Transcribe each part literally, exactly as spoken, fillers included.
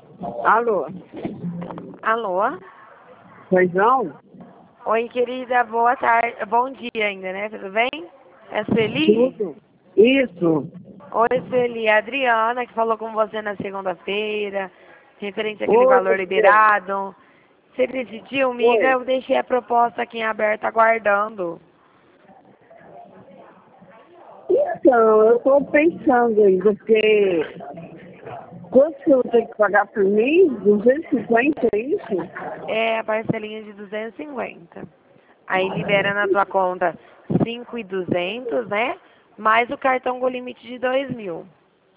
Alô? Alô? Pois não? Oi, querida, boa tarde, bom dia ainda, né? Tudo bem? É a Sueli? Tudo. Isso. Oi, Sueli, a Adriana, que falou com você na segunda-feira, referente àquele Oi, valor Luciano. liberado. Você decidiu, amiga? Oi. Eu deixei a proposta aqui em aberto, aguardando. Então, eu estou pensando ainda, porque quanto que eu tenho que pagar por mês? duzentos e cinquenta, é isso? É a parcelinha de duzentos e cinquenta. Aí libera na tua conta cinco mil e duzentos, né? Mais o cartão com limite de dois mil.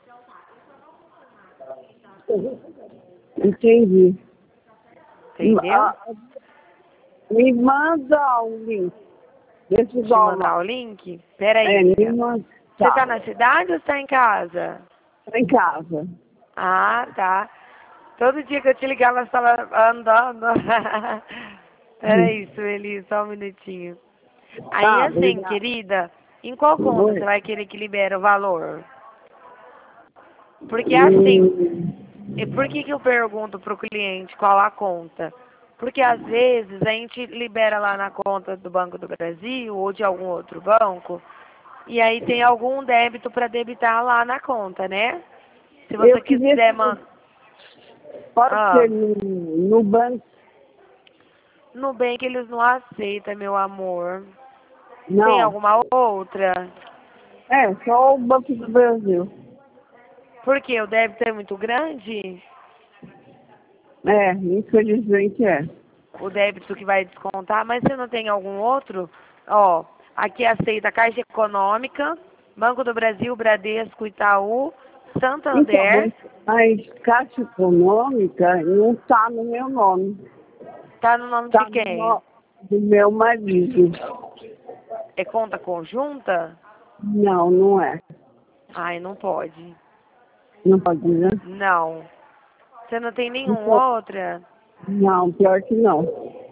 Entendi. Entendeu? Ah, me manda o link. Deixa eu Te dar uma. mandar o link? Pera aí, É, me amiga. manda. Você tá Tá. na cidade ou está em casa? Tá em casa. Ah, tá. Todo dia que eu te ligava, você estava andando. Peraí, Sueli, só um minutinho. Aí, Tá, assim, obrigada. querida, em qual conta você Oi. vai querer que libere o valor? Porque, assim, Hum, e por que que eu pergunto pro cliente qual a conta? Porque, às vezes, a gente libera lá na conta do Banco do Brasil ou de algum outro banco, e aí tem algum débito para debitar lá na conta, né? Se eu você queria quiser, que man... pode ah, ser no, no banco. Nubank eles não aceitam, meu amor. Tem Não. alguma outra? É, só o Banco do Brasil. Porque o débito é muito grande? É, infelizmente é. O débito que vai descontar, mas você não tem algum outro? Ó, aqui aceita Caixa Econômica, Banco do Brasil, Bradesco, Itaú, Então, Santander. mas a Caixa Econômica não está no meu nome. Tá no nome de Está no quem? no, do meu marido. É conta conjunta? Não, não é. Ai, não pode. Não pode, né? Não. Você não tem Então, nenhuma outra? não, pior que não.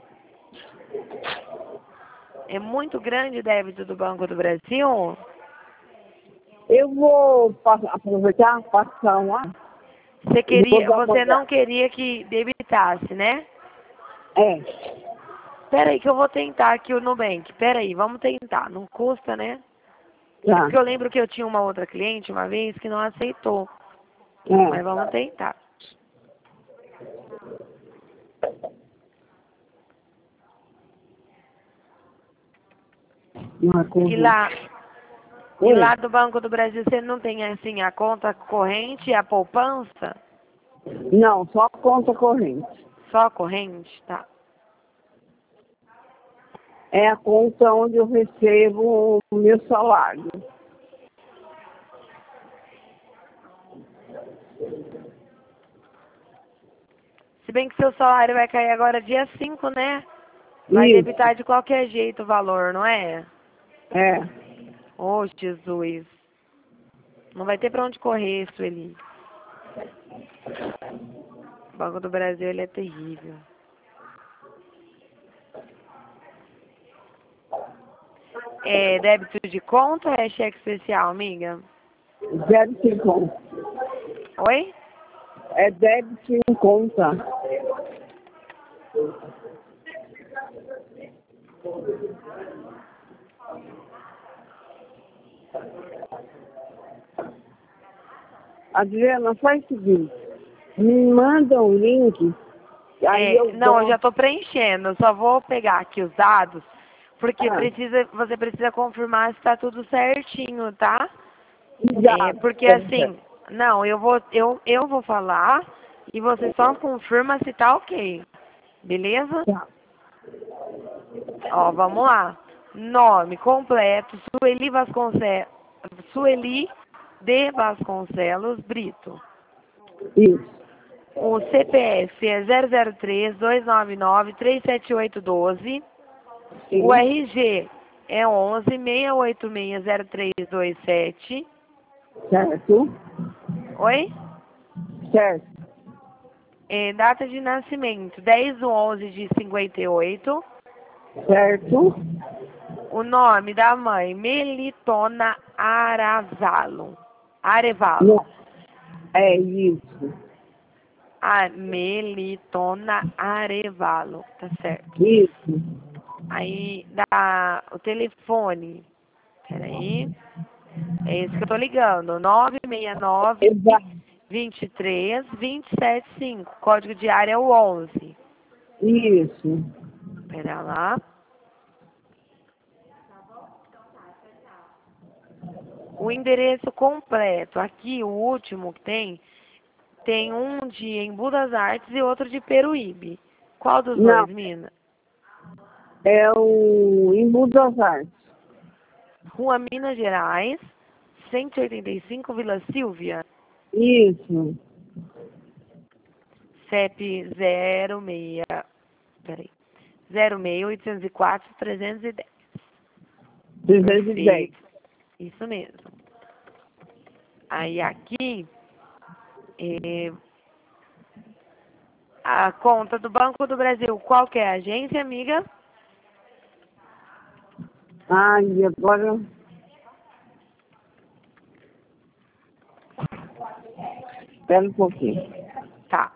É muito grande o débito do Banco do Brasil? Eu vou pa- aproveitar, passar lá Você e vou queria, dar uma você não olhada. queria que debitasse, né? É, Pera aí que eu vou tentar aqui o Nubank. Pera aí, vamos tentar. Não custa, né? É tá. porque eu lembro que eu tinha uma outra cliente uma vez que não aceitou. Mas É, vamos tentar. uma E coisa. lá, e Oi? lá do Banco do Brasil você não tem assim a conta corrente e a poupança? Não, só conta corrente. Só a corrente? Tá. É a conta onde eu recebo o meu salário. Se bem que seu salário vai cair agora dia cinco, né? Vai Isso, debitar de qualquer jeito o valor, não é? é. Ô, Jesus. Não vai ter pra onde correr, Sueli. O Banco do Brasil, ele é terrível. É débito de conta ou é cheque especial, amiga? Débito em conta. Oi? É débito em conta. Adriana, faz o seguinte. Me manda um link, aí É, eu não, eu dou. já tô preenchendo. Eu só vou pegar aqui os dados, porque Ah, precisa, você precisa confirmar se tá tudo certinho, tá? É, já. porque assim, não, eu vou, eu, eu vou falar e você só confirma se tá ok. Beleza? Tá. Ó, vamos lá. Nome completo, Sueli Vasconcelos, Sueli de Vasconcelos Brito. Isso. O C P F é zero zero três, dois nove nove, três sete oito um dois. O Sim. R G é onze, seis oito seis, zero três dois sete. Certo. Oi? Certo. É, data de nascimento, dez de onze de cinquenta e oito. Certo. O nome da mãe, Melitona Aravalo. Arevalo. Não. É isso. Ah, Melitona Arevalo, tá certo. Isso. Aí, dá o telefone. Peraí. É esse que eu tô ligando. nove seis nove, Exato. vinte e três, vinte e sete cinco. Código de área é o onze. Isso. Pera lá. O endereço completo. Aqui, o último que tem, tem um de Embu das Artes e outro de Peruíbe. Qual dos Não, dois, Mina? é o Embu das Artes. Rua Minas Gerais, cento e oitenta e cinco, Vila Silvia. Isso. C E P zero seis, peraí, zero seis, oitocentos e quatro, trezentos e dez. trezentos e dez. Perfeito. Isso mesmo. Aí aqui, é, a conta do Banco do Brasil, qual que é a agência, amiga? Ah, e agora... Espera um pouquinho. Tá.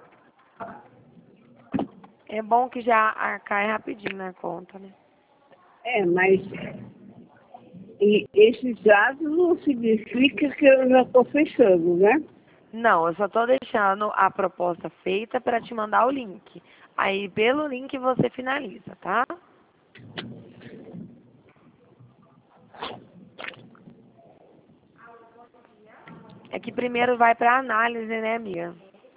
É bom que já ah, cai rapidinho na conta, né? É, mas e esses dados não significa que eu já estou fechando, né? Não, eu só tô deixando a proposta feita para te mandar o link. Aí, pelo link, você finaliza, tá? É que primeiro vai para análise, né, amiga?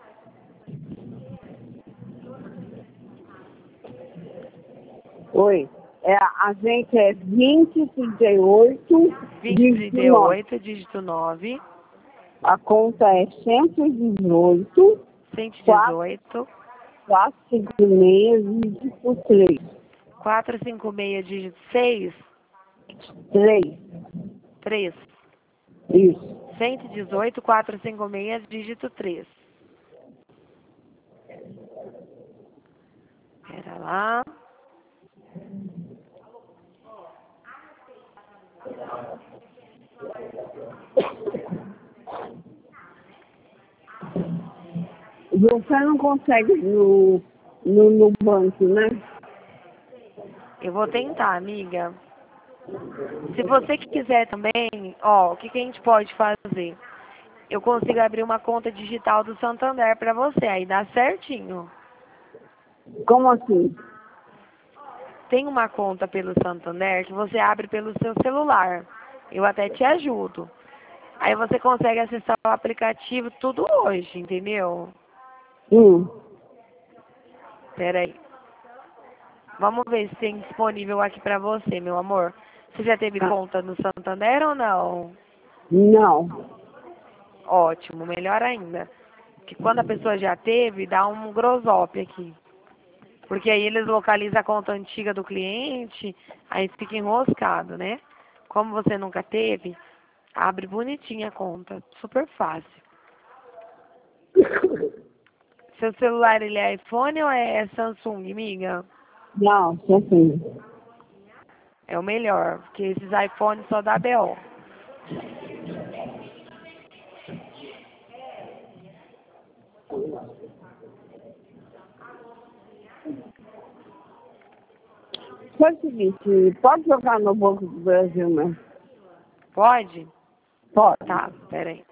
Oi. É, a gente é vinte, trinta e oito, vinte, trinta dígito e nove. oito, dígito nove, A conta é cento e dezoito, cento e quatrocentos dezoito, e cinquenta e seis, dígito três. quatrocentos e cinquenta e seis, dígito seis, três. três. Isso. cento e dezoito, quatrocentos e cinquenta e seis, dígito três. Pera lá. Você não consegue no, no, no banco, né? Eu vou tentar, amiga. Se você que quiser também, ó, o que, que a gente pode fazer? Eu consigo abrir uma conta digital do Santander para você, aí dá certinho. Como assim? Tem uma conta pelo Santander que você abre pelo seu celular. Eu até te ajudo. Aí você consegue acessar o aplicativo tudo hoje, entendeu? Hum. Pera aí. Vamos ver se tem disponível aqui pra você, meu amor. Você já teve Ah, conta no Santander ou não? não. Ótimo, melhor ainda. Que quando a pessoa já teve, dá um grosop aqui. Porque aí eles localizam a conta antiga do cliente, aí fica enroscado, né? Como você nunca teve, abre bonitinha a conta, super fácil. Seu celular, ele é iPhone ou é Samsung, amiga? Não, só assim. É o melhor, porque esses iPhones só dá B O. Faz o seguinte, pode jogar no Banco do Brasil, né? Pode? Pode. Tá, peraí.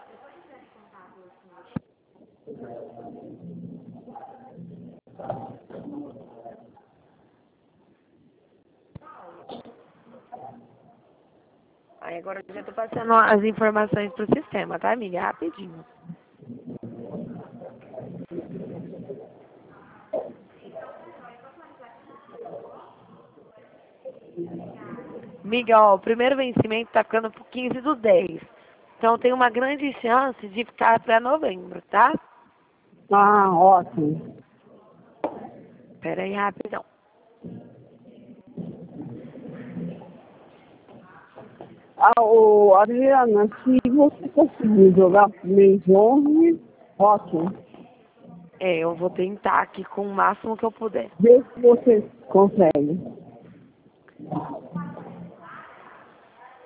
Aí agora eu já tô passando as informações pro sistema, tá, amiga? Rapidinho. Amiga, ó, o primeiro vencimento tá ficando por quinze do dez. Então tem uma grande chance de ficar para novembro, tá? Ah, ótimo. Pera aí, rapidão. Ah, ô, Adriana, se você conseguir jogar pro mês onze, ótimo. É, eu vou tentar aqui com o máximo que eu puder. Vê se você consegue.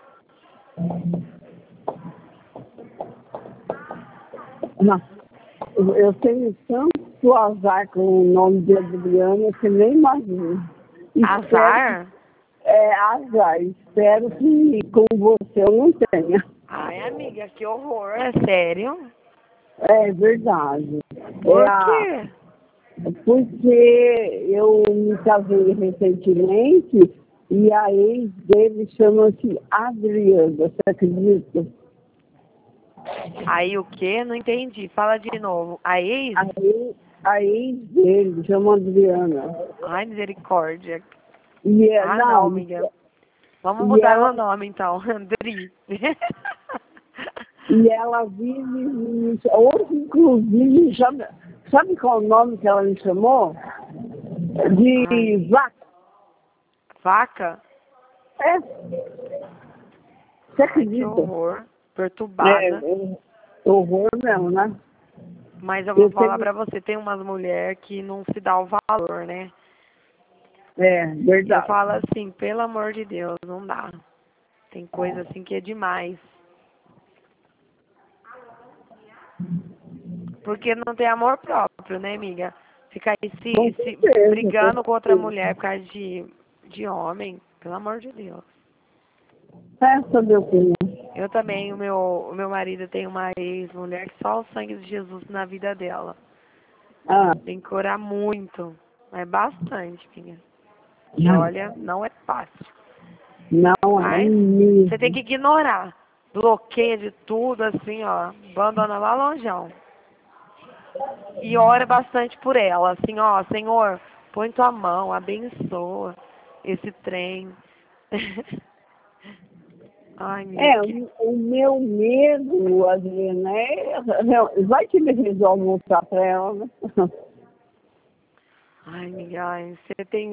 Não. eu tenho tanto azar com o nome de Adriana que nem imagino. Azar? Espero, é, azar. Espero que com você eu não tenha. Ai, amiga, que horror. É sério? É verdade. Por É a, quê? porque eu me casei recentemente e a ex dele chama-se Adriana, você acredita? Aí o quê? Não entendi. Fala de novo. A ex? A ex, a ex dele chama Adriana. Ai, misericórdia. E é, Ah, não, não, amiga. Vamos e mudar meu ela, nome, então. Andri. e ela vive, me- hoje inclusive, sabe, sabe qual é o nome que ela me chamou? Ai. De vaca. Vaca? É, você Ai, que acredita? horror. É, Perturbada. é horror mesmo, né? Mas eu vou Eu falar tenho, pra você, tem umas mulheres que não se dá o valor, né? é, Eu verdade. falo assim, pelo amor de Deus, não dá. Tem coisa assim que é demais. Porque não tem amor próprio, né, amiga? Ficar aí Com se, se certeza, com brigando com outra certeza. mulher por causa de, de homem, pelo amor de Deus. Essa meu filho. Eu também, o meu, o meu marido tem uma ex-mulher que só o sangue de Jesus na vida dela. Ah, Tem que orar muito, mas bastante, filha. E olha, não é fácil. não é Mas você tem mesmo. que ignorar. Bloqueia de tudo, assim, ó. Abandona lá longeão. E ora bastante por ela, assim, ó, Senhor, põe tua mão, abençoa esse trem. Ai, amiga, É, que... o, o meu medo, Adriana, é, não, vai que ele resolve voltar para ela, né? Ai, amiga, ai, você tem...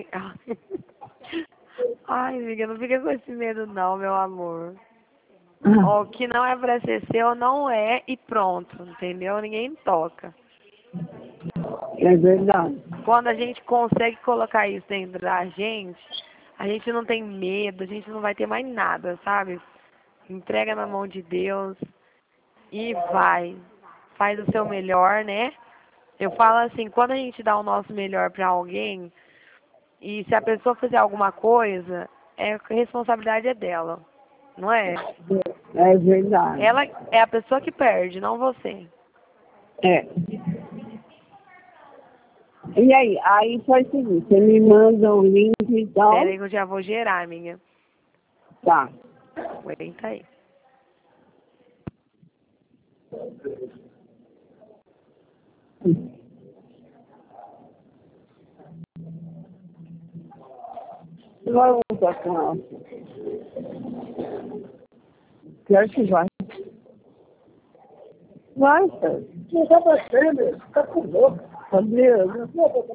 Ai, amiga, não fica com esse medo não, meu amor. Ó, o que não é pra ser seu, não é e pronto, entendeu? Ninguém toca. É verdade. Quando a gente consegue colocar isso dentro da gente, a gente não tem medo, a gente não vai ter mais nada, sabe? Entrega na mão de Deus e vai. Faz o seu melhor, né? Eu falo assim, quando a gente dá o nosso melhor pra alguém, e se a pessoa fizer alguma coisa, é, a responsabilidade é dela, não é? É, é verdade. Ela é a pessoa que perde, não você. É. E aí, aí faz o seguinte, você me manda o link e Pera tal, aí que eu já vou gerar, minha. tá. Aguenta aí. Você vai voltar com ela. Quero que vai. Vai, cara. Você tá batendo, tá com louco. Adriana.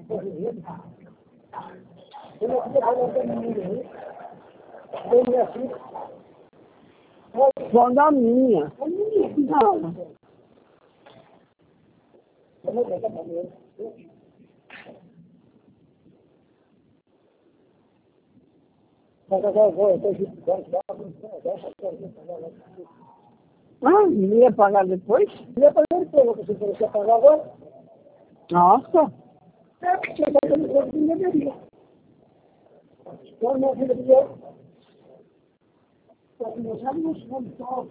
Só da minha. Não. Ah, ia pagar depois? Ia pagar depois, você quer pagar agora? Nossa. É, porque você vai ter que deveria. Então, minha filha de Deus, nós já não somos só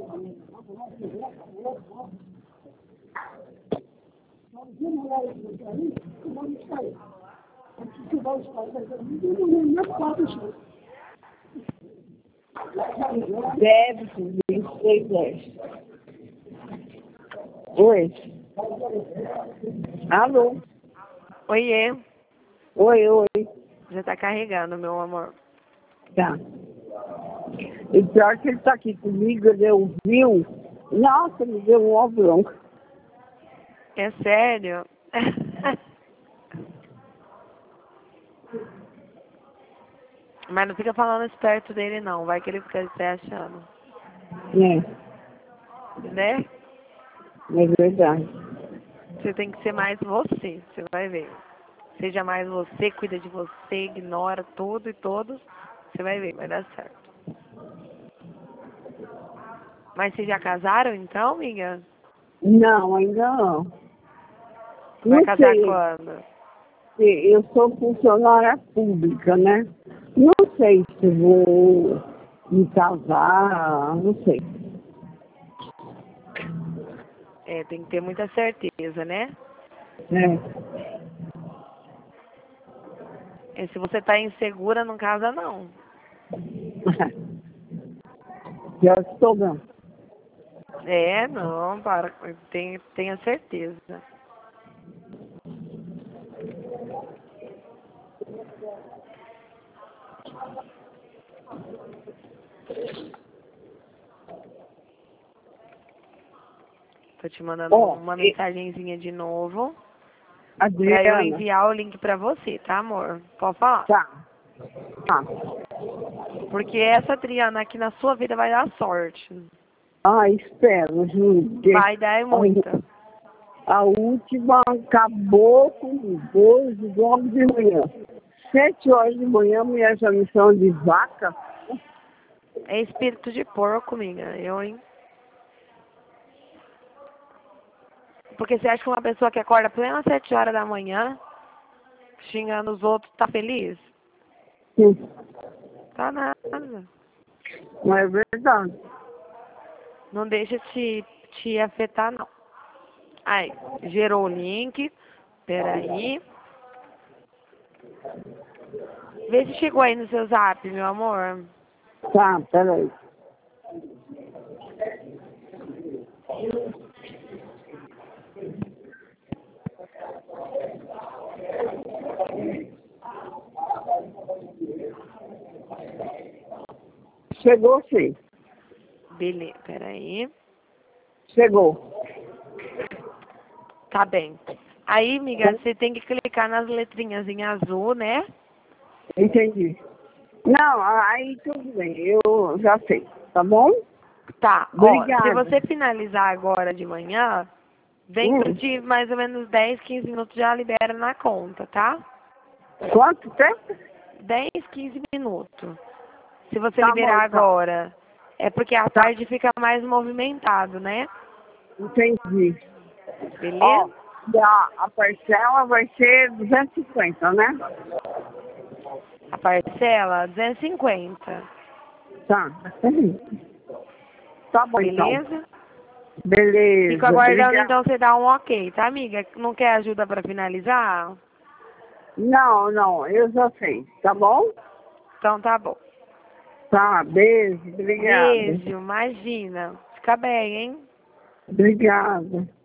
débito vinte e seis dez. Oi. Alô? Oiê, Oi, oi. já tá carregando, meu amor. Tá. E pior que ele tá aqui comigo, ele ouviu. Nossa, me deu um ó bronco. É sério? Mas não fica falando isso perto dele não, vai que ele fica se achando. É, Né? é verdade. Você tem que ser mais você, você vai ver. Seja mais você, cuida de você, ignora tudo e todos, você vai ver, vai dar certo. Mas vocês já casaram então, amiga? Não, ainda não. Vai Não casar sei. quando? Eu sou funcionária pública, né? Não sei se vou me casar, não sei. É, tem que ter muita certeza, né? É. E se você tá insegura, não casa não. Já estou dando. É, não, para, tem, tenha certeza. Tô te mandando Ó, uma e- mensagenzinha de novo pra eu Adriana, enviar o link pra você, tá, amor? Pode falar? tá. Tá. Porque essa Adriana aqui na sua vida vai dar sorte. Ah, espero, juro. que Vai dar muita. A última acabou com doze logo de manhã. Sete horas de manhã, a mulher já me chama de vaca. É espírito de porco, amiga. Eu, hein? Porque você acha que uma pessoa que acorda plena sete horas da manhã, xingando os outros, tá feliz? Sim, Tá nada. não é verdade. Não deixa te, te afetar, não. Aí, gerou o link. Peraí. Vê se chegou aí no seu zap, meu amor. Tá, peraí. Chegou sim. Beleza, peraí. Chegou. Tá bem. Aí, amiga, você tem que clicar nas letrinhas em azul, né? Entendi. Não, aí tudo bem, eu já sei, tá bom? Tá, ó, se Obrigada. você finalizar agora de manhã, dentro Hum, de mais ou menos dez, quinze minutos já libera na conta, tá? quanto tempo? dez, quinze minutos. Se você Tá bom, liberar então. agora. É porque à Tá, tarde fica mais movimentado, né? entendi. Ó, Beleza? e a, a parcela vai ser duzentos e cinquenta, né? A parcela, duzentos e cinquenta. Tá. Tá bom, então. Beleza? Fico Beleza, aguardando obrigada. então você dar um ok, tá, amiga? Não quer ajuda pra finalizar? Não, não, eu já sei, tá bom? Então tá bom. Tá, beijo, obrigada. Beijo, imagina. Fica bem, hein? Obrigada.